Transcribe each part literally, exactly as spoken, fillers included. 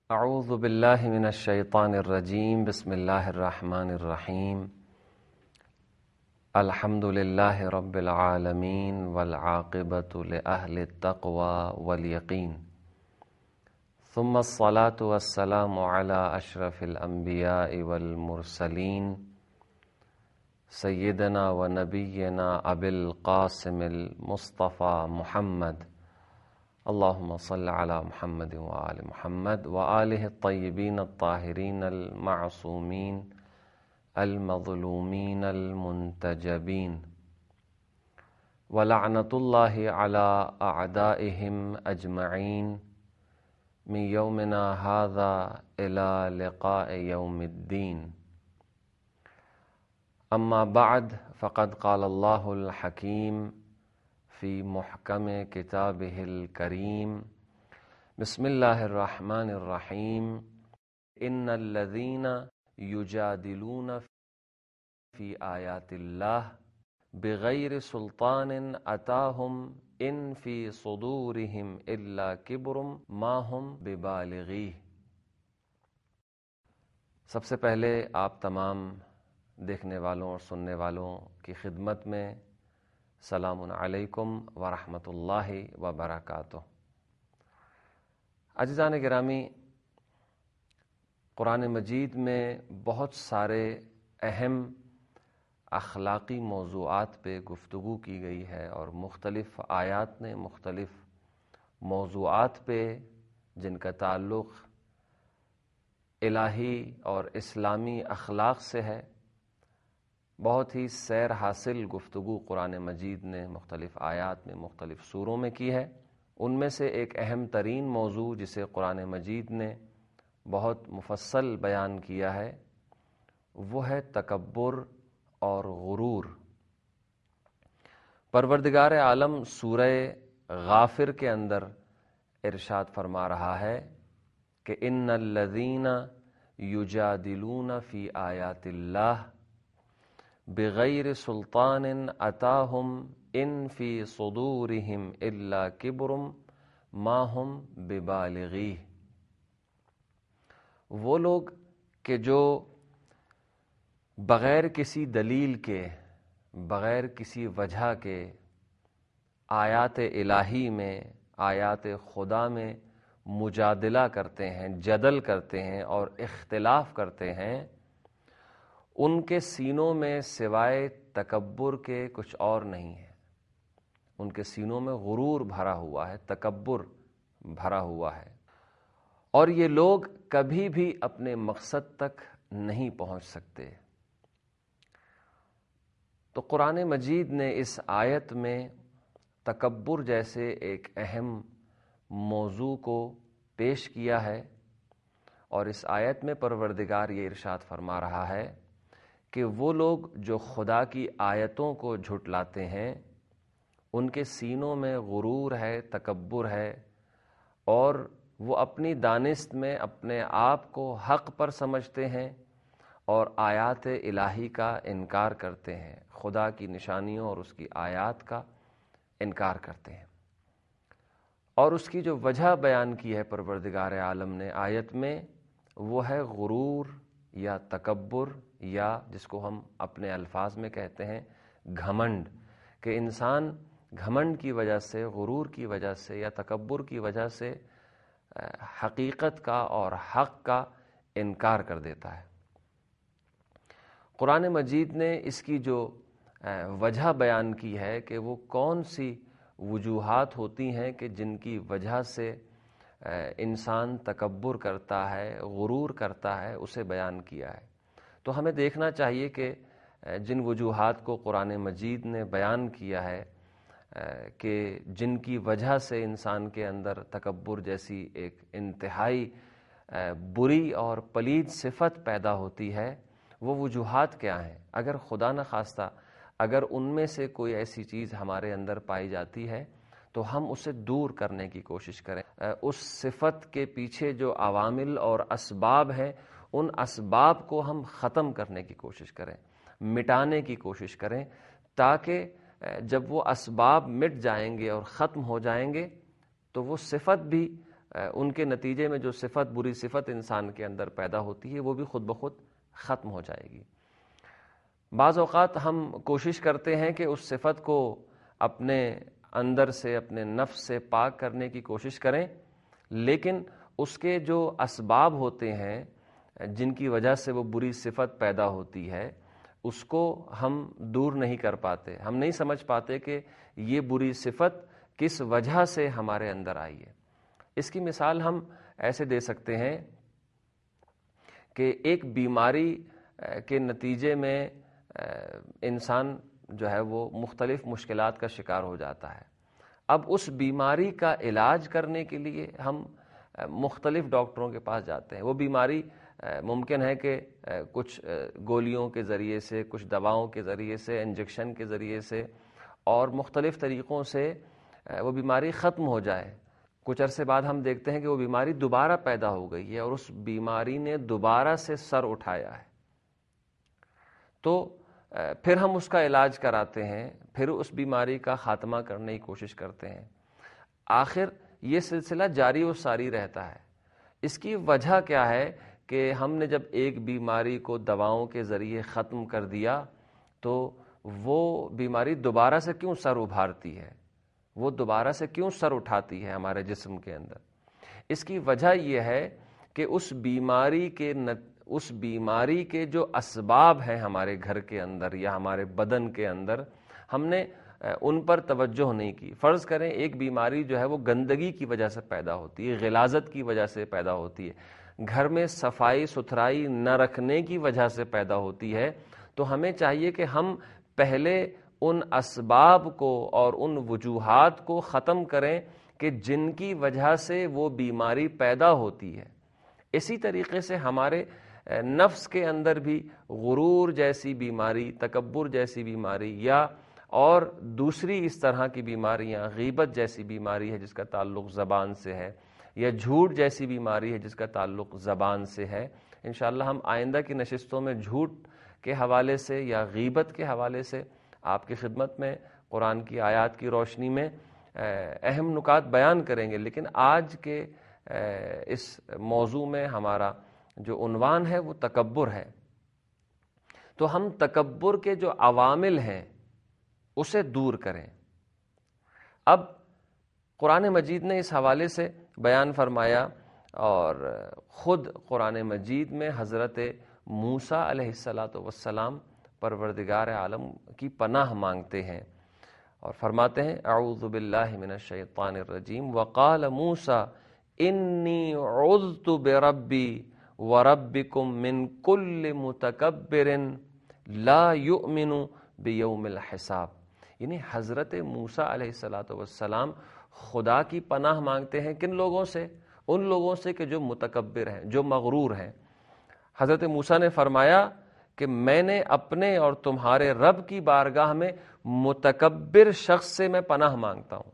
اعوذ باللہ من الشیطان الرجیم بسم اللہ الرحمن الرحیم الحمد للہ رب العالمین والعاقبۃ لأہل التقوى والیقین ثم الصلاة والسلام علی اشرف الانبیاء والمرسلین سیدنا و نبینا ابی القاسم المصطفى محمد اللہم صل علی محمد وآل محمد وآلہ الطیبین الطاہرین المعصومین المظلومین المنتجبین ولعنۃ اللہ علی اعدائہم اجمعین من یومنا ھذا الی لقاء یوم الدین اما بعد فقد قال اللہ الحکیم فی محکم کتابہ الکریم بسم اللہ الرحمن الرحیم ان الذین یجادلون فی آیات اللہ بغیر سلطان اتاہم ان فی صدورہم الا کبر ما ہم ببالغیہ۔ سب سے پہلے آپ تمام دیکھنے والوں اور سننے والوں کی خدمت میں سلام علیکم ورحمۃ اللہ وبرکاتہ۔ عزیزان گرامی، قرآن مجید میں بہت سارے اہم اخلاقی موضوعات پہ گفتگو کی گئی ہے اور مختلف آیات نے مختلف موضوعات پہ جن کا تعلق الہی اور اسلامی اخلاق سے ہے بہت ہی سیر حاصل گفتگو قرآن مجید نے مختلف آیات میں مختلف سوروں میں کی ہے۔ ان میں سے ایک اہم ترین موضوع جسے قرآن مجید نے بہت مفصل بیان کیا ہے وہ ہے تکبر اور غرور۔ پروردگار عالم سورہ غافر کے اندر ارشاد فرما رہا ہے کہ ان الذین یجادلون فی آیات اللہ بغیر سلطان اتاہم ان فی صدورہم الا کبر ما ہم ببالغیہ۔ وہ لوگ کہ جو بغیر کسی دلیل کے، بغیر کسی وجہ کے آیات الہی میں، آیات خدا میں مجادلہ کرتے ہیں، جدل کرتے ہیں اور اختلاف کرتے ہیں، ان کے سینوں میں سوائے تکبر کے کچھ اور نہیں ہے۔ ان کے سینوں میں غرور بھرا ہوا ہے، تکبر بھرا ہوا ہے، اور یہ لوگ کبھی بھی اپنے مقصد تک نہیں پہنچ سکتے۔ تو قرآن مجید نے اس آیت میں تکبر جیسے ایک اہم موضوع کو پیش کیا ہے، اور اس آیت میں پروردگار یہ ارشاد فرما رہا ہے کہ وہ لوگ جو خدا کی آیتوں کو جھٹلاتے ہیں ان کے سینوں میں غرور ہے، تکبر ہے، اور وہ اپنی دانست میں اپنے آپ کو حق پر سمجھتے ہیں اور آیات الہی کا انکار کرتے ہیں، خدا کی نشانیوں اور اس کی آیات کا انکار کرتے ہیں۔ اور اس کی جو وجہ بیان کی ہے پروردگار عالم نے آیت میں وہ ہے غرور یا تکبر، یا جس کو ہم اپنے الفاظ میں کہتے ہیں گھمنڈ، کہ انسان گھمنڈ کی وجہ سے، غرور کی وجہ سے یا تکبر کی وجہ سے حقیقت کا اور حق کا انکار کر دیتا ہے۔ قرآن مجید نے اس کی جو وجہ بیان کی ہے کہ وہ کون سی وجوہات ہوتی ہیں کہ جن کی وجہ سے انسان تکبر کرتا ہے، غرور کرتا ہے، اسے بیان کیا ہے۔ تو ہمیں دیکھنا چاہیے کہ جن وجوہات کو قرآن مجید نے بیان کیا ہے کہ جن کی وجہ سے انسان کے اندر تکبر جیسی ایک انتہائی بری اور پلید صفت پیدا ہوتی ہے، وہ وجوہات کیا ہیں۔ اگر خدا نخواستہ اگر ان میں سے کوئی ایسی چیز ہمارے اندر پائی جاتی ہے تو ہم اسے دور کرنے کی کوشش کریں، اس صفت کے پیچھے جو عوامل اور اسباب ہیں ان اسباب کو ہم ختم کرنے کی کوشش کریں، مٹانے کی کوشش کریں، تاکہ جب وہ اسباب مٹ جائیں گے اور ختم ہو جائیں گے تو وہ صفت بھی ان کے نتیجے میں جو صفت بری صفت انسان کے اندر پیدا ہوتی ہے وہ بھی خود بخود ختم ہو جائے گی۔ بعض اوقات ہم کوشش کرتے ہیں کہ اس صفت کو اپنے اندر سے اپنے نفس سے پاک کرنے کی کوشش کریں، لیکن اس کے جو اسباب ہوتے ہیں جن کی وجہ سے وہ بری صفت پیدا ہوتی ہے اس کو ہم دور نہیں کر پاتے، ہم نہیں سمجھ پاتے کہ یہ بری صفت کس وجہ سے ہمارے اندر آئی ہے۔ اس کی مثال ہم ایسے دے سکتے ہیں کہ ایک بیماری کے نتیجے میں انسان جو ہے وہ مختلف مشکلات کا شکار ہو جاتا ہے۔ اب اس بیماری کا علاج کرنے کے لیے ہم مختلف ڈاکٹروں کے پاس جاتے ہیں۔ وہ بیماری ممکن ہے کہ کچھ گولیوں کے ذریعے سے، کچھ دواؤں کے ذریعے سے، انجیکشن کے ذریعے سے اور مختلف طریقوں سے وہ بیماری ختم ہو جائے۔ کچھ عرصے بعد ہم دیکھتے ہیں کہ وہ بیماری دوبارہ پیدا ہو گئی ہے اور اس بیماری نے دوبارہ سے سر اٹھایا ہے، تو پھر ہم اس کا علاج کراتے ہیں، پھر اس بیماری کا خاتمہ کرنے کی کوشش کرتے ہیں۔ آخر یہ سلسلہ جاری و ساری رہتا ہے۔ اس کی وجہ کیا ہے کہ ہم نے جب ایک بیماری کو دواؤں کے ذریعے ختم کر دیا تو وہ بیماری دوبارہ سے کیوں سر ابھارتی ہے، وہ دوبارہ سے کیوں سر اٹھاتی ہے ہمارے جسم کے اندر؟ اس کی وجہ یہ ہے کہ اس بیماری کے نت اس بیماری کے جو اسباب ہیں ہمارے گھر کے اندر یا ہمارے بدن کے اندر، ہم نے ان پر توجہ نہیں کی۔ فرض کریں ایک بیماری جو ہے وہ گندگی کی وجہ سے پیدا ہوتی ہے، غلاظت کی وجہ سے پیدا ہوتی ہے، گھر میں صفائی ستھرائی نہ رکھنے کی وجہ سے پیدا ہوتی ہے، تو ہمیں چاہیے کہ ہم پہلے ان اسباب کو اور ان وجوہات کو ختم کریں کہ جن کی وجہ سے وہ بیماری پیدا ہوتی ہے۔ اسی طریقے سے ہمارے نفس کے اندر بھی غرور جیسی بیماری، تکبر جیسی بیماری یا اور دوسری اس طرح کی بیماریاں، غیبت جیسی بیماری ہے جس کا تعلق زبان سے ہے، یا جھوٹ جیسی بیماری ہے جس کا تعلق زبان سے ہے۔ انشاءاللہ ہم آئندہ کی نشستوں میں جھوٹ کے حوالے سے یا غیبت کے حوالے سے آپ کی خدمت میں قرآن کی آیات کی روشنی میں اہم نکات بیان کریں گے، لیکن آج کے اس موضوع میں ہمارا جو عنوان ہے وہ تکبر ہے۔ تو ہم تکبر کے جو عوامل ہیں اسے دور کریں۔ اب قرآن مجید نے اس حوالے سے بیان فرمایا، اور خود قرآن مجید میں حضرت موسیٰ علیہ الصلاۃ والسلام پروردگار عالم کی پناہ مانگتے ہیں اور فرماتے ہیں اعوذ باللہ من الشیطان الرجیم وقال موسیٰ انی عذت بربی وربکم من کل متکبر لا یؤمن بیوم الحساب۔ یعنی حضرت موسیٰ علیہ الصلاۃ والسلام خدا کی پناہ مانگتے ہیں کن لوگوں سے؟ ان لوگوں سے کہ جو متکبر ہیں، جو مغرور ہیں۔ حضرت موسیٰ نے فرمایا کہ میں نے اپنے اور تمہارے رب کی بارگاہ میں متکبر شخص سے میں پناہ مانگتا ہوں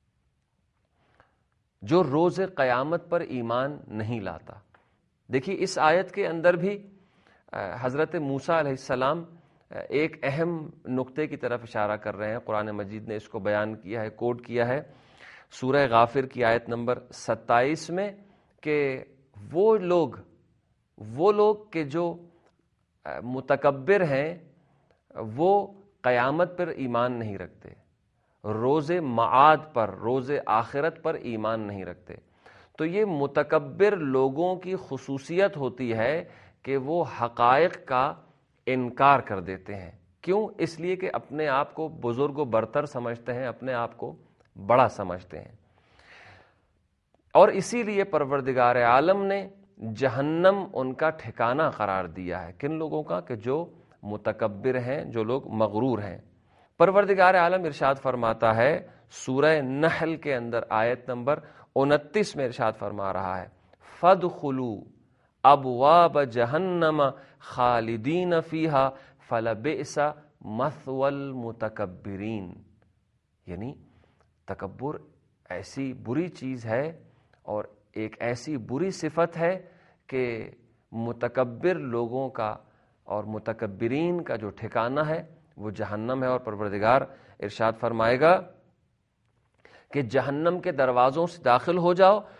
جو روز قیامت پر ایمان نہیں لاتا۔ دیکھیے اس آیت کے اندر بھی حضرت موسیٰ علیہ السلام ایک اہم نقطے کی طرف اشارہ کر رہے ہیں۔ قرآن مجید نے اس کو بیان کیا ہے، کوٹ کیا ہے سورہ غافر کی آیت نمبر ستائیس میں، کہ وہ لوگ وہ لوگ کہ جو متکبر ہیں وہ قیامت پر ایمان نہیں رکھتے، روز معاد پر، روز آخرت پر ایمان نہیں رکھتے۔ تو یہ متکبر لوگوں کی خصوصیت ہوتی ہے کہ وہ حقائق کا انکار کر دیتے ہیں۔ کیوں؟ اس لیے کہ اپنے آپ کو بزرگ و برتر سمجھتے ہیں، اپنے آپ کو بڑا سمجھتے ہیں، اور اسی لیے پروردگار عالم نے جہنم ان کا ٹھکانہ قرار دیا ہے۔ کن لوگوں کا؟ کہ جو متکبر ہیں، جو لوگ مغرور ہیں۔ پروردگار عالم ارشاد فرماتا ہے سورہ نحل کے اندر آیت نمبر انتیس میں ارشاد فرما رہا ہے فَادْخُلُوا أَبْوَابَ جَهَنَّمَ خَالِدِينَ فِيهَا فَلَبِئْسَ مَثْوَى الْمُتَكَبِّرِينَ۔ یعنی تکبر ایسی بری چیز ہے اور ایک ایسی بری صفت ہے کہ متکبر لوگوں کا اور متکبرین کا جو ٹھکانہ ہے وہ جہنم ہے، اور پروردگار ارشاد فرمائے گا کہ جہنم کے دروازوں سے داخل ہو جاؤ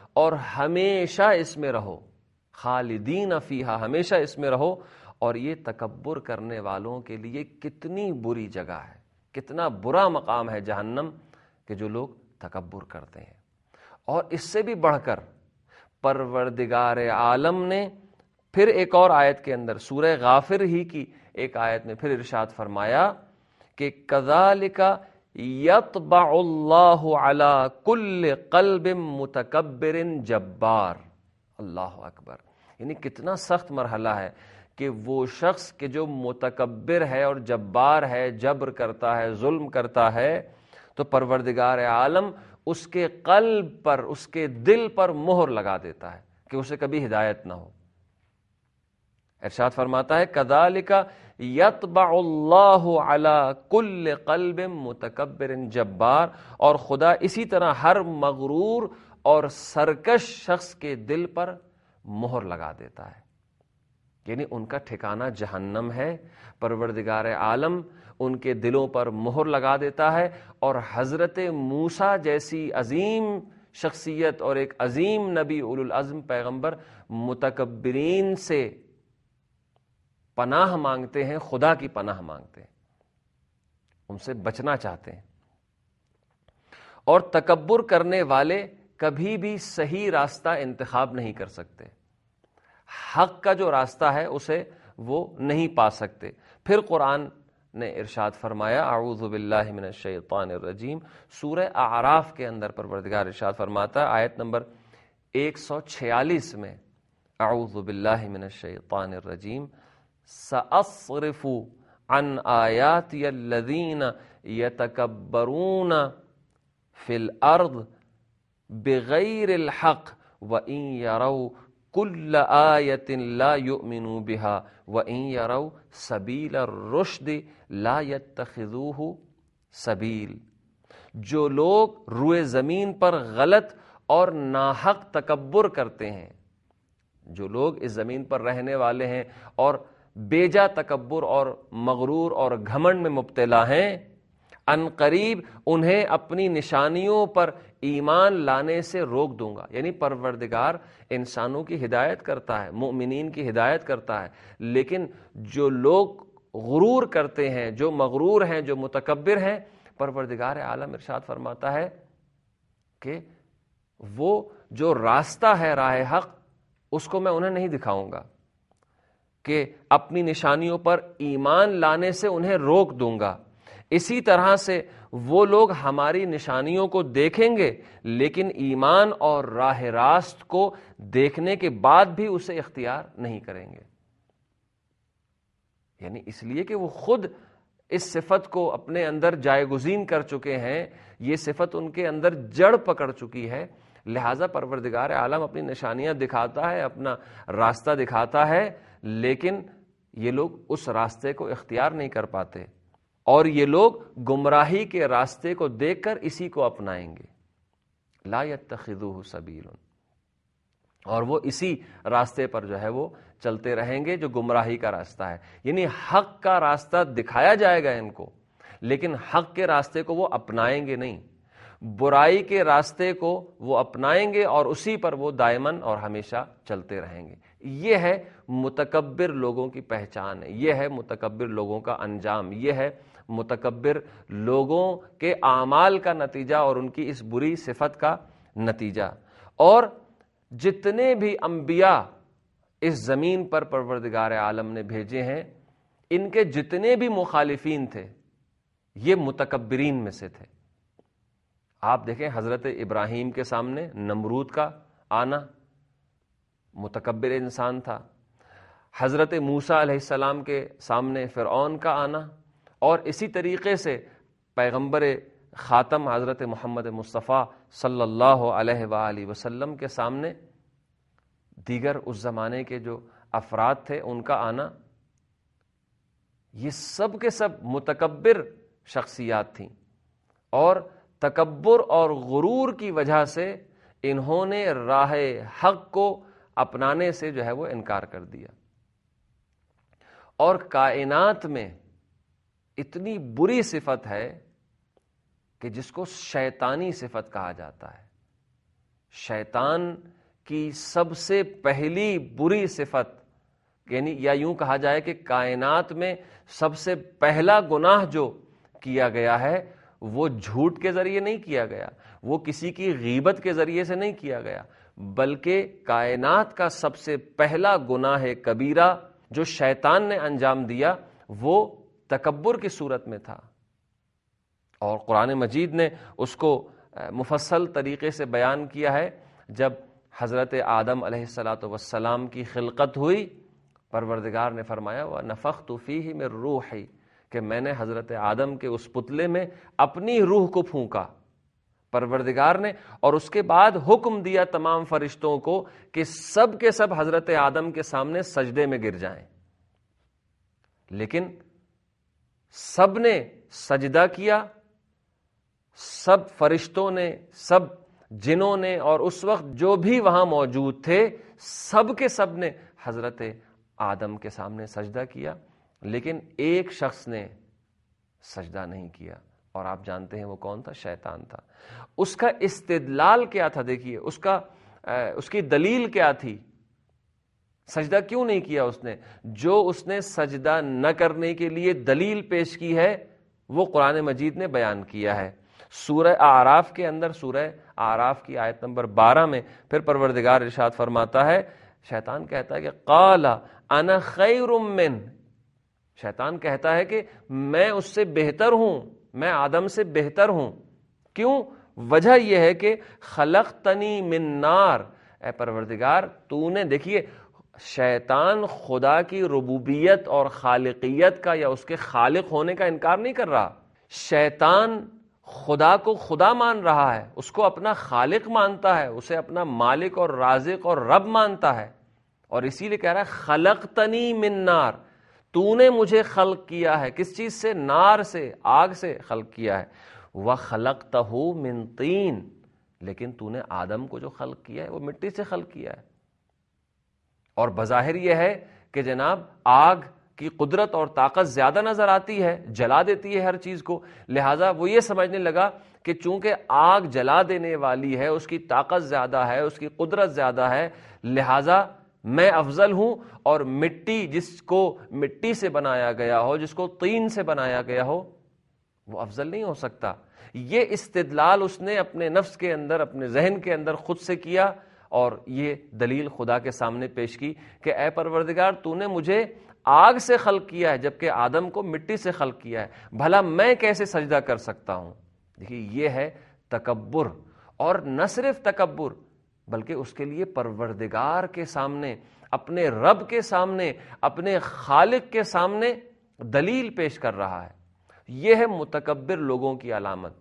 اور ہمیشہ اس میں رہو، خالدین فیہا، ہمیشہ اس میں رہو۔ اور یہ تکبر کرنے والوں کے لیے کتنی بری جگہ ہے، کتنا برا مقام ہے جہنم، کہ جو لوگ تکبر کرتے ہیں۔ اور اس سے بھی بڑھ کر پروردگار عالم نے پھر ایک اور آیت کے اندر، سورہ غافر ہی کی ایک آیت میں پھر ارشاد فرمایا کہ کذالک یطبع اللہ علی کل قلب متکبر جبار۔ اللہ اکبر، یعنی کتنا سخت مرحلہ ہے کہ وہ شخص کہ جو متکبر ہے اور جبار ہے، جبر کرتا ہے، ظلم کرتا ہے، تو پروردگار عالم اس کے قلب پر، اس کے دل پر مہر لگا دیتا ہے کہ اسے کبھی ہدایت نہ ہو۔ ارشاد فرماتا ہے کذالک یطبع اللہ علی کل قلب متکبر جبار، اور خدا اسی طرح ہر مغرور اور سرکش شخص کے دل پر مہر لگا دیتا ہے، یعنی ان کا ٹھکانہ جہنم ہے۔ پروردگار عالم ان کے دلوں پر مہر لگا دیتا ہے، اور حضرت موسیٰ جیسی عظیم شخصیت اور ایک عظیم نبی اولو العزم پیغمبر متکبرین سے پناہ مانگتے ہیں، خدا کی پناہ مانگتے ہیں، ان سے بچنا چاہتے ہیں۔ اور تکبر کرنے والے کبھی بھی صحیح راستہ انتخاب نہیں کر سکتے، حق کا جو راستہ ہے اسے وہ نہیں پا سکتے۔ پھر قرآن نے ارشاد فرمایا، اعوذ باللہ من الشیطان الرجیم، سورہ اعراف کے اندر پروردگار ارشاد فرماتا ہے آیت نمبر ایک سو چھیالیس میں، اعوذ باللہ من الشیطان الرجیم، سأصرف عن آیاتی الذین یتکبرون فی الارض بغیر الحق وَإِن يَرَوْا كُلَّ آیَةٍ لَا يُؤْمِنُوا بِهَا وَإِن يَرَوْا سَبِيلَ الرُّشْدِ لَا يَتَّخِذُوهُ سَبِيل۔ جو لوگ روئے زمین پر غلط اور ناحق تکبر کرتے ہیں، جو لوگ اس زمین پر رہنے والے ہیں اور بیجا تکبر اور مغرور اور گھمنڈ میں مبتلا ہیں، ان قریب انہیں اپنی نشانیوں پر ایمان لانے سے روک دوں گا۔ یعنی پروردگار انسانوں کی ہدایت کرتا ہے، مؤمنین کی ہدایت کرتا ہے، لیکن جو لوگ غرور کرتے ہیں، جو مغرور ہیں، جو متکبر ہیں، پروردگار عالم ارشاد فرماتا ہے کہ وہ جو راستہ ہے راہ حق، اس کو میں انہیں نہیں دکھاؤں گا، کہ اپنی نشانیوں پر ایمان لانے سے انہیں روک دوں گا۔ اسی طرح سے وہ لوگ ہماری نشانیوں کو دیکھیں گے لیکن ایمان اور راہ راست کو دیکھنے کے بعد بھی اسے اختیار نہیں کریں گے، یعنی اس لیے کہ وہ خود اس صفت کو اپنے اندر جائے گزین کر چکے ہیں، یہ صفت ان کے اندر جڑ پکڑ چکی ہے، لہٰذا پروردگار عالم اپنی نشانیاں دکھاتا ہے، اپنا راستہ دکھاتا ہے، لیکن یہ لوگ اس راستے کو اختیار نہیں کر پاتے، اور یہ لوگ گمراہی کے راستے کو دیکھ کر اسی کو اپنائیں گے، لا یتخذوہ سبیل، اور وہ اسی راستے پر جو ہے وہ چلتے رہیں گے جو گمراہی کا راستہ ہے۔ یعنی حق کا راستہ دکھایا جائے گا ان کو، لیکن حق کے راستے کو وہ اپنائیں گے نہیں، برائی کے راستے کو وہ اپنائیں گے اور اسی پر وہ دائماً اور ہمیشہ چلتے رہیں گے۔ یہ ہے متکبر لوگوں کی پہچان ہے، یہ ہے متکبر لوگوں کا انجام، یہ ہے متکبر لوگوں کے اعمال کا نتیجہ اور ان کی اس بری صفت کا نتیجہ۔ اور جتنے بھی انبیاء اس زمین پر پروردگار عالم نے بھیجے ہیں، ان کے جتنے بھی مخالفین تھے یہ متکبرین میں سے تھے۔ آپ دیکھیں حضرت ابراہیم کے سامنے نمرود کا آنا، متکبر انسان تھا، حضرت موسیٰ علیہ السلام کے سامنے فرعون کا آنا، اور اسی طریقے سے پیغمبر خاتم حضرت محمد مصطفیٰ صلی اللہ علیہ وآلہ وسلم کے سامنے دیگر اس زمانے کے جو افراد تھے ان کا آنا، یہ سب کے سب متکبر شخصیات تھیں، اور تکبر اور غرور کی وجہ سے انہوں نے راہ حق کو اپنانے سے جو ہے وہ انکار کر دیا۔ اور کائنات میں اتنی بری صفت ہے کہ جس کو شیطانی صفت کہا جاتا ہے، شیطان کی سب سے پہلی بری صفت، یعنی یا یوں کہا جائے کہ کائنات میں سب سے پہلا گناہ جو کیا گیا ہے وہ جھوٹ کے ذریعے نہیں کیا گیا، وہ کسی کی غیبت کے ذریعے سے نہیں کیا گیا، بلکہ کائنات کا سب سے پہلا گناہ کبیرہ جو شیطان نے انجام دیا وہ تکبر کی صورت میں تھا، اور قرآن مجید نے اس کو مفصل طریقے سے بیان کیا ہے۔ جب حضرت آدم علیہ الصلاۃ والسلام کی خلقت ہوئی، پروردگار نے فرمایا وَنَفَخْتُ فِيهِ مِن رُوحِي، کہ میں نے حضرت آدم کے اس پتلے میں اپنی روح کو پھونکا پروردگار نے، اور اس کے بعد حکم دیا تمام فرشتوں کو کہ سب کے سب حضرت آدم کے سامنے سجدے میں گر جائیں، لیکن سب نے سجدہ کیا، سب فرشتوں نے، سب جنوں نے، اور اس وقت جو بھی وہاں موجود تھے سب کے سب نے حضرت آدم کے سامنے سجدہ کیا، لیکن ایک شخص نے سجدہ نہیں کیا، اور آپ جانتے ہیں وہ کون تھا؟ شیطان تھا۔ اس کا استدلال کیا تھا؟ دیکھیے اس کا اس کی دلیل کیا تھی؟ سجدہ کیوں نہیں کیا اس نے؟ جو اس نے سجدہ نہ کرنے کے لیے دلیل پیش کی ہے وہ قرآن مجید نے بیان کیا ہے۔ سورہ اعراف کے اندر، سورہ اعراف کی آیت نمبر بارہ میں پھر پروردگار ارشاد فرماتا ہے، شیطان کہتا ہے کہ قال انا خیر من، شیطان کہتا ہے کہ میں اس سے بہتر ہوں، میں آدم سے بہتر ہوں۔ کیوں؟ وجہ یہ ہے کہ خلقتنی من نار، اے پروردگار تو نے، دیکھیے شیطان خدا کی ربوبیت اور خالقیت کا یا اس کے خالق ہونے کا انکار نہیں کر رہا، شیطان خدا کو خدا مان رہا ہے، اس کو اپنا خالق مانتا ہے، اسے اپنا مالک اور رازق اور رب مانتا ہے، اور اسی لیے کہہ رہا ہے خلقتنی من نار، تو نے مجھے خلق کیا ہے، کس چیز سے؟ نار سے، آگ سے خلق کیا ہے، وَخَلَقْتَهُ مِن طِين، لیکن تو نے آدم کو جو خلق کیا ہے وہ مٹی سے خلق کیا ہے۔ اور بظاہر یہ ہے کہ جناب آگ کی قدرت اور طاقت زیادہ نظر آتی ہے، جلا دیتی ہے ہر چیز کو، لہٰذا وہ یہ سمجھنے لگا کہ چونکہ آگ جلا دینے والی ہے، اس کی طاقت زیادہ ہے، اس کی قدرت زیادہ ہے، لہٰذا میں افضل ہوں، اور مٹی جس کو مٹی سے بنایا گیا ہو، جس کو طین سے بنایا گیا ہو، وہ افضل نہیں ہو سکتا۔ یہ استدلال اس نے اپنے نفس کے اندر، اپنے ذہن کے اندر خود سے کیا، اور یہ دلیل خدا کے سامنے پیش کی کہ اے پروردگار تو نے مجھے آگ سے خلق کیا ہے جبکہ آدم کو مٹی سے خلق کیا ہے، بھلا میں کیسے سجدہ کر سکتا ہوں؟ دیکھیے یہ ہے تکبر، اور نہ صرف تکبر بلکہ اس کے لیے پروردگار کے سامنے، اپنے رب کے سامنے، اپنے خالق کے سامنے دلیل پیش کر رہا ہے۔ یہ ہے متکبر لوگوں کی علامت۔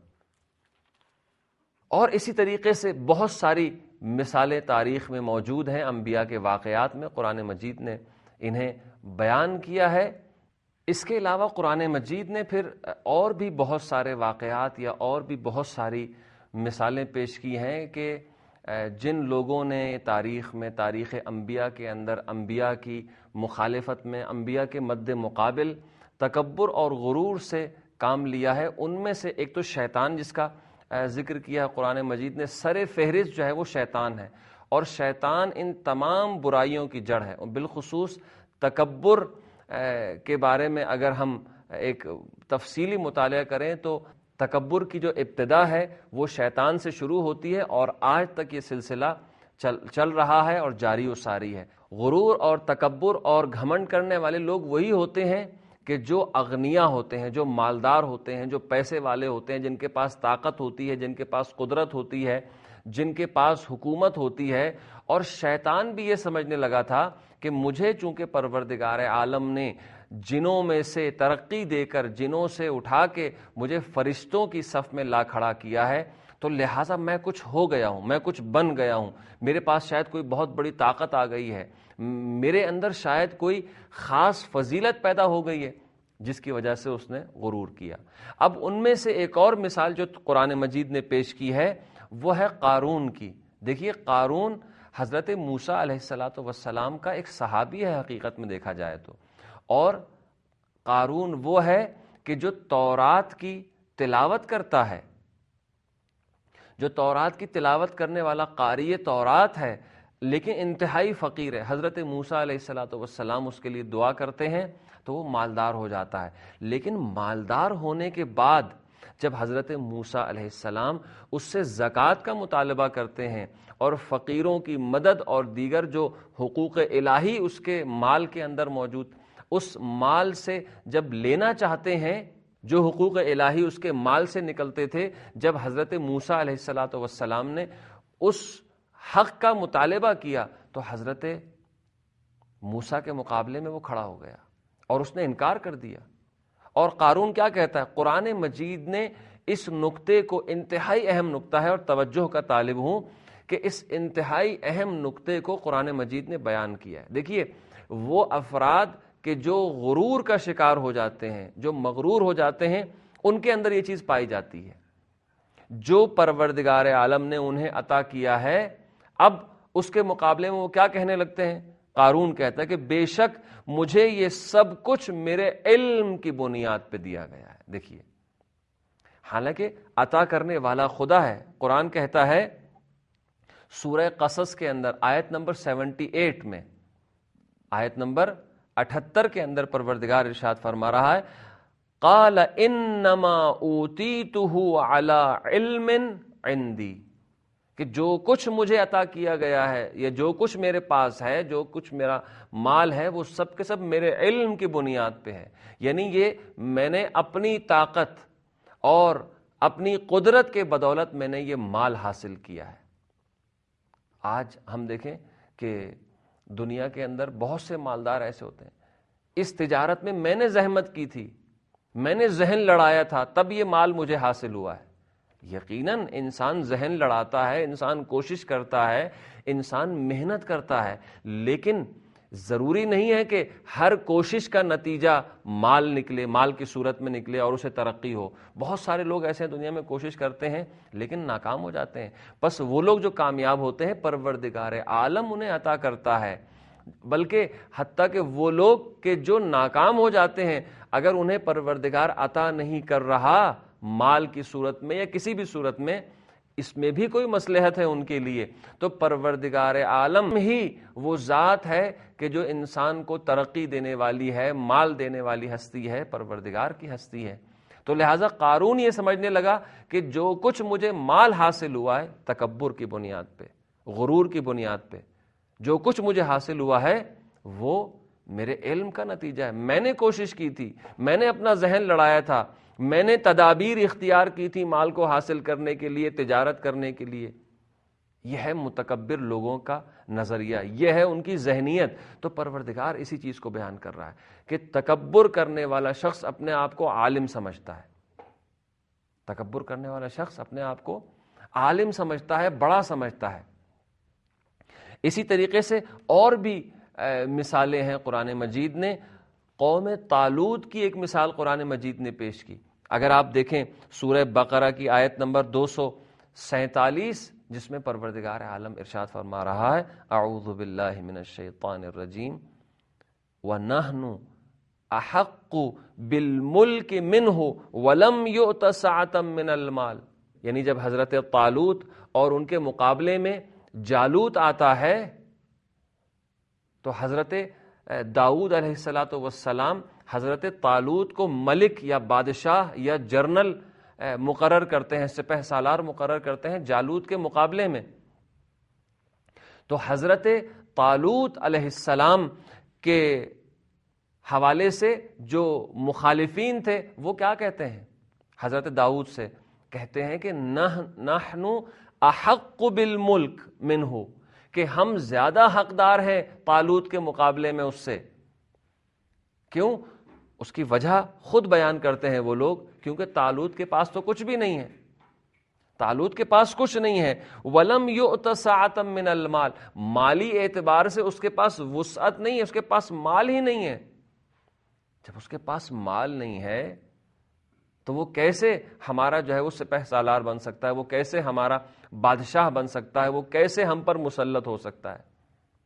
اور اسی طریقے سے بہت ساری مثالیں تاریخ میں موجود ہیں، انبیاء کے واقعات میں قرآن مجید نے انہیں بیان کیا ہے۔ اس کے علاوہ قرآن مجید نے پھر اور بھی بہت سارے واقعات یا اور بھی بہت ساری مثالیں پیش کی ہیں کہ جن لوگوں نے تاریخ میں، تاریخ انبیاء کے اندر انبیاء کی مخالفت میں، انبیاء کے مد مقابل تکبر اور غرور سے کام لیا ہے، ان میں سے ایک تو شیطان جس کا ذکر کیا ہے قرآن مجید نے، سر فہرست جو ہے وہ شیطان ہے، اور شیطان ان تمام برائیوں کی جڑ ہے۔ اور بالخصوص تکبر کے بارے میں اگر ہم ایک تفصیلی مطالعہ کریں تو تکبر کی جو ابتدا ہے وہ شیطان سے شروع ہوتی ہے، اور آج تک یہ سلسلہ چل چل رہا ہے اور جاری و ساری ہے۔ غرور اور تکبر اور گھمنڈ کرنے والے لوگ وہی ہوتے ہیں کہ جو اغنیا ہوتے ہیں، جو مالدار ہوتے ہیں، جو پیسے والے ہوتے ہیں، جن کے پاس طاقت ہوتی ہے، جن کے پاس قدرت ہوتی ہے، جن کے پاس حکومت ہوتی ہے۔ اور شیطان بھی یہ سمجھنے لگا تھا کہ مجھے چونکہ پروردگار عالم نے جنوں میں سے ترقی دے کر، جنوں سے اٹھا کے مجھے فرشتوں کی صف میں لا کھڑا کیا ہے، تو لہٰذا میں کچھ ہو گیا ہوں، میں کچھ بن گیا ہوں، میرے پاس شاید کوئی بہت بڑی طاقت آ گئی ہے، میرے اندر شاید کوئی خاص فضیلت پیدا ہو گئی ہے، جس کی وجہ سے اس نے غرور کیا۔ اب ان میں سے ایک اور مثال جو قرآن مجید نے پیش کی ہے وہ ہے قارون کی۔ دیکھیے قارون حضرت موسیٰ علیہ الصلاۃ والسلام کا ایک صحابی ہے حقیقت میں دیکھا جائے تو، اور قارون وہ ہے کہ جو تورات کی تلاوت کرتا ہے، جو تورات کی تلاوت کرنے والا قاری تورات ہے لیکن انتہائی فقیر ہے، حضرت موسیٰ علیہ الصلوۃ والسلام اس کے لیے دعا کرتے ہیں تو وہ مالدار ہو جاتا ہے۔ لیکن مالدار ہونے کے بعد جب حضرت موسیٰ علیہ السلام اس سے زکوٰۃ کا مطالبہ کرتے ہیں اور فقیروں کی مدد اور دیگر جو حقوق الہی اس کے مال کے اندر موجود، اس مال سے جب لینا چاہتے ہیں، جو حقوق الہی اس کے مال سے نکلتے تھے، جب حضرت موسیٰ علیہ الصلوۃ والسلام نے اس حق کا مطالبہ کیا تو حضرت موسیٰ کے مقابلے میں وہ کھڑا ہو گیا اور اس نے انکار کر دیا۔ اور قارون کیا کہتا ہے؟ قرآن مجید نے اس نقطے کو، انتہائی اہم نقطہ ہے اور توجہ کا طالب ہوں کہ اس انتہائی اہم نقطے کو قرآن مجید نے بیان کیا ہے۔ دیکھیے، وہ افراد کہ جو غرور کا شکار ہو جاتے ہیں، جو مغرور ہو جاتے ہیں، ان کے اندر یہ چیز پائی جاتی ہے۔ جو پروردگار عالم نے انہیں عطا کیا ہے، اب اس کے مقابلے میں وہ کیا کہنے لگتے ہیں؟ قارون کہتا ہے کہ بے شک مجھے یہ سب کچھ میرے علم کی بنیاد پہ دیا گیا ہے۔ دیکھیے، حالانکہ عطا کرنے والا خدا ہے۔ قرآن کہتا ہے سورہ قصص کے اندر آیت نمبر سیونٹی ایٹ میں، آیت نمبر اٹھتر کے اندر پروردگار ارشاد فرما رہا ہے، قال انما اوتیتہ علی علم عندی، کہ جو کچھ مجھے عطا کیا گیا ہے یا جو کچھ میرے پاس ہے، جو کچھ میرا مال ہے، وہ سب کے سب میرے علم کی بنیاد پہ ہے۔ یعنی یہ میں نے اپنی طاقت اور اپنی قدرت کے بدولت میں نے یہ مال حاصل کیا ہے۔ آج ہم دیکھیں کہ دنیا کے اندر بہت سے مالدار ایسے ہوتے ہیں، اس تجارت میں میں نے زحمت کی تھی، میں نے ذہن لڑایا تھا، تب یہ مال مجھے حاصل ہوا ہے۔ یقیناً انسان ذہن لڑاتا ہے، انسان کوشش کرتا ہے، انسان محنت کرتا ہے، لیکن ضروری نہیں ہے کہ ہر کوشش کا نتیجہ مال نکلے، مال کی صورت میں نکلے اور اسے ترقی ہو۔ بہت سارے لوگ ایسے ہیں دنیا میں کوشش کرتے ہیں لیکن ناکام ہو جاتے ہیں۔ بس وہ لوگ جو کامیاب ہوتے ہیں پروردگار عالم انہیں عطا کرتا ہے، بلکہ حتیٰ کہ وہ لوگ کہ جو ناکام ہو جاتے ہیں، اگر انہیں پروردگار عطا نہیں کر رہا مال کی صورت میں یا کسی بھی صورت میں، اس میں بھی کوئی مصلحت ہے ان کے لیے، تو پروردگار عالم ہی وہ ذات ہے کہ جو انسان کو ترقی دینے والی ہے، مال دینے والی ہستی ہے، پروردگار کی ہستی ہے۔ تو لہٰذا قارون یہ سمجھنے لگا کہ جو کچھ مجھے مال حاصل ہوا ہے تکبر کی بنیاد پہ، غرور کی بنیاد پہ، جو کچھ مجھے حاصل ہوا ہے وہ میرے علم کا نتیجہ ہے۔ میں نے کوشش کی تھی، میں نے اپنا ذہن لڑایا تھا، میں نے تدابیر اختیار کی تھی مال کو حاصل کرنے کے لیے، تجارت کرنے کے لیے۔ یہ ہے متکبر لوگوں کا نظریہ، یہ ہے ان کی ذہنیت۔ تو پروردگار اسی چیز کو بیان کر رہا ہے کہ تکبر کرنے والا شخص اپنے آپ کو عالم سمجھتا ہے، تکبر کرنے والا شخص اپنے آپ کو عالم سمجھتا ہے، بڑا سمجھتا ہے۔ اسی طریقے سے اور بھی مثالیں ہیں قرآن مجید نے۔ قوم طالوت کی ایک مثال قرآن مجید نے پیش کی۔ اگر آپ دیکھیں سورہ بقرہ کی آیت نمبر دو سو سینتالیس، جس میں پروردگار عالم ارشاد فرما رہا ہے، اعوذ باللہ من الشیطان الرجیم وَنَحْنُ أَحَقُّ بِالْمُلْكِ مِنْهُ وَلَمْ يُؤْتَ سَعَةً مِنَ الْمَالِ، یعنی جب حضرت طالوت اور ان کے مقابلے میں جالوت آتا ہے تو حضرت داؤد علیہ الصلاۃ والسلام حضرت طالوت کو ملک یا بادشاہ یا جنرل مقرر کرتے ہیں، سپہ سالار مقرر کرتے ہیں جالوت کے مقابلے میں۔ تو حضرت طالوت علیہ السلام کے حوالے سے جو مخالفین تھے وہ کیا کہتے ہیں حضرت داؤد سے؟ کہتے ہیں کہ نحن احق بالملک منہ، کہ ہم زیادہ حقدار ہیں طالوت کے مقابلے میں اس سے۔ کیوں؟ اس کی وجہ خود بیان کرتے ہیں وہ لوگ، کیونکہ طالوت کے پاس تو کچھ بھی نہیں ہے، طالوت کے پاس کچھ نہیں ہے۔ وَلَمْ يُؤْتَ سَعَةً مِّنَ الْمَالِ، مالی اعتبار سے اس کے پاس وسعت نہیں ہے، اس کے پاس مال ہی نہیں ہے۔ جب اس کے پاس مال نہیں ہے تو وہ کیسے ہمارا جو ہے وہ سپہ سالار بن سکتا ہے، وہ کیسے ہمارا بادشاہ بن سکتا ہے، وہ کیسے ہم پر مسلط ہو سکتا ہے؟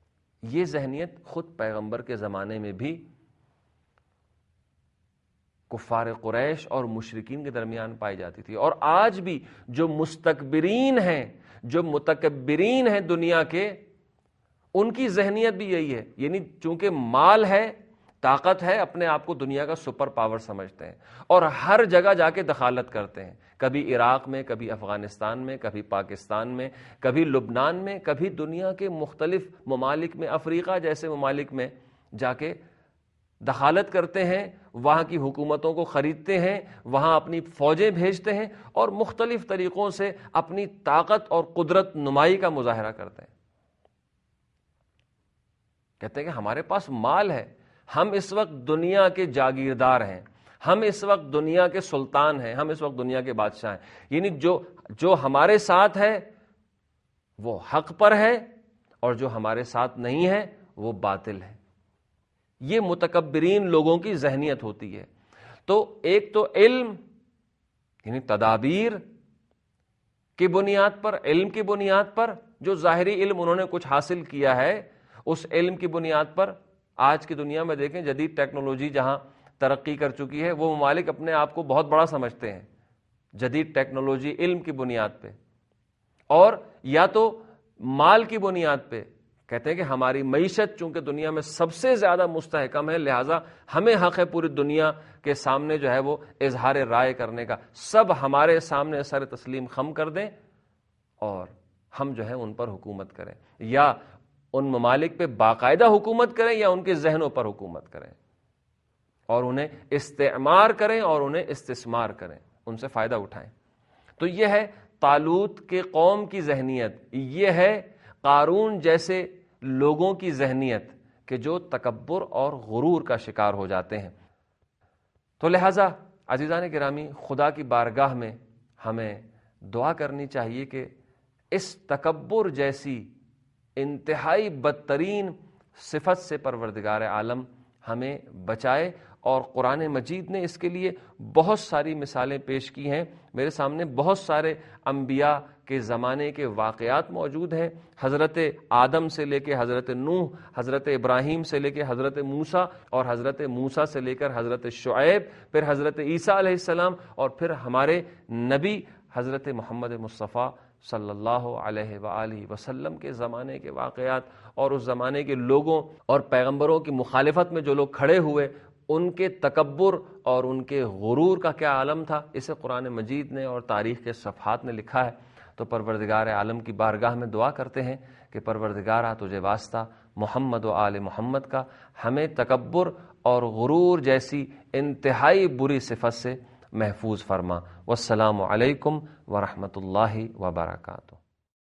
یہ ذہنیت خود پیغمبر کے زمانے میں بھی کفار قریش اور مشرکین کے درمیان پائی جاتی تھی. اور آج بھی جو مستکبرین ہیں، جو متکبرین ہیں دنیا کے، ان کی ذہنیت بھی یہی ہے. یعنی چونکہ مال ہے، طاقت ہے، اپنے آپ کو دنیا کا سپر پاور سمجھتے ہیں اور ہر جگہ جا کے دخالت کرتے ہیں. کبھی عراق میں، کبھی افغانستان میں، کبھی پاکستان میں، کبھی لبنان میں، کبھی دنیا کے مختلف ممالک میں، افریقہ جیسے ممالک میں جا کے دخالت کرتے ہیں، وہاں کی حکومتوں کو خریدتے ہیں، وہاں اپنی فوجیں بھیجتے ہیں اور مختلف طریقوں سے اپنی طاقت اور قدرت نمائی کا مظاہرہ کرتے ہیں. کہتے ہیں کہ ہمارے پاس مال ہے، ہم اس وقت دنیا کے جاگیردار ہیں، ہم اس وقت دنیا کے سلطان ہیں، ہم اس وقت دنیا کے بادشاہ ہیں. یعنی جو جو ہمارے ساتھ ہے وہ حق پر ہے اور جو ہمارے ساتھ نہیں ہے وہ باطل ہے. یہ متکبرین لوگوں کی ذہنیت ہوتی ہے. تو ایک تو علم یعنی تدابیر کی بنیاد پر، علم کی بنیاد پر، جو ظاہری علم انہوں نے کچھ حاصل کیا ہے، اس علم کی بنیاد پر آج کی دنیا میں دیکھیں جدید ٹیکنالوجی جہاں ترقی کر چکی ہے، وہ ممالک اپنے آپ کو بہت بڑا سمجھتے ہیں جدید ٹیکنالوجی علم کی بنیاد پہ، اور یا تو مال کی بنیاد پہ کہتے ہیں کہ ہماری معیشت چونکہ دنیا میں سب سے زیادہ مستحکم ہے، لہٰذا ہمیں حق ہے پوری دنیا کے سامنے جو ہے وہ اظہار رائے کرنے کا، سب ہمارے سامنے سر تسلیم خم کر دیں اور ہم جو ہے ان پر حکومت کریں، یا ان ممالک پہ باقاعدہ حکومت کریں یا ان کے ذہنوں پر حکومت کریں اور انہیں استعمار کریں اور انہیں استثمار کریں، ان سے فائدہ اٹھائیں. تو یہ ہے طالوت کے قوم کی ذہنیت، یہ ہے قارون جیسے لوگوں کی ذہنیت کہ جو تکبر اور غرور کا شکار ہو جاتے ہیں. تو لہٰذا عزیزان گرامی، خدا کی بارگاہ میں ہمیں دعا کرنی چاہیے کہ اس تکبر جیسی انتہائی بدترین صفت سے پروردگار عالم ہمیں بچائے. اور قرآن مجید نے اس کے لیے بہت ساری مثالیں پیش کی ہیں. میرے سامنے بہت سارے انبیاء کے زمانے کے واقعات موجود ہیں، حضرت آدم سے لے کے حضرت نوح، حضرت ابراہیم سے لے کے حضرت موسیٰ، اور حضرت موسیٰ سے لے کر حضرت شعیب، پھر حضرت عیسیٰ علیہ السلام، اور پھر ہمارے نبی حضرت محمد مصطفیٰ صلی اللہ علیہ وآلہ وسلم کے زمانے کے واقعات، اور اس زمانے کے لوگوں اور پیغمبروں کی مخالفت میں جو لوگ کھڑے ہوئے ان کے تکبر اور ان کے غرور کا کیا عالم تھا. اسے قرآن مجید نے اور تاریخ کے صفحات نے لکھا ہے. تو پروردگار عالم کی بارگاہ میں دعا کرتے ہیں کہ پروردگارہ تجھے واسطہ محمد و آل محمد کا، ہمیں تکبر اور غرور جیسی انتہائی بری صفت سے محفوظ فرما. والسلام علیکم ورحمۃ اللہ وبرکاتہ.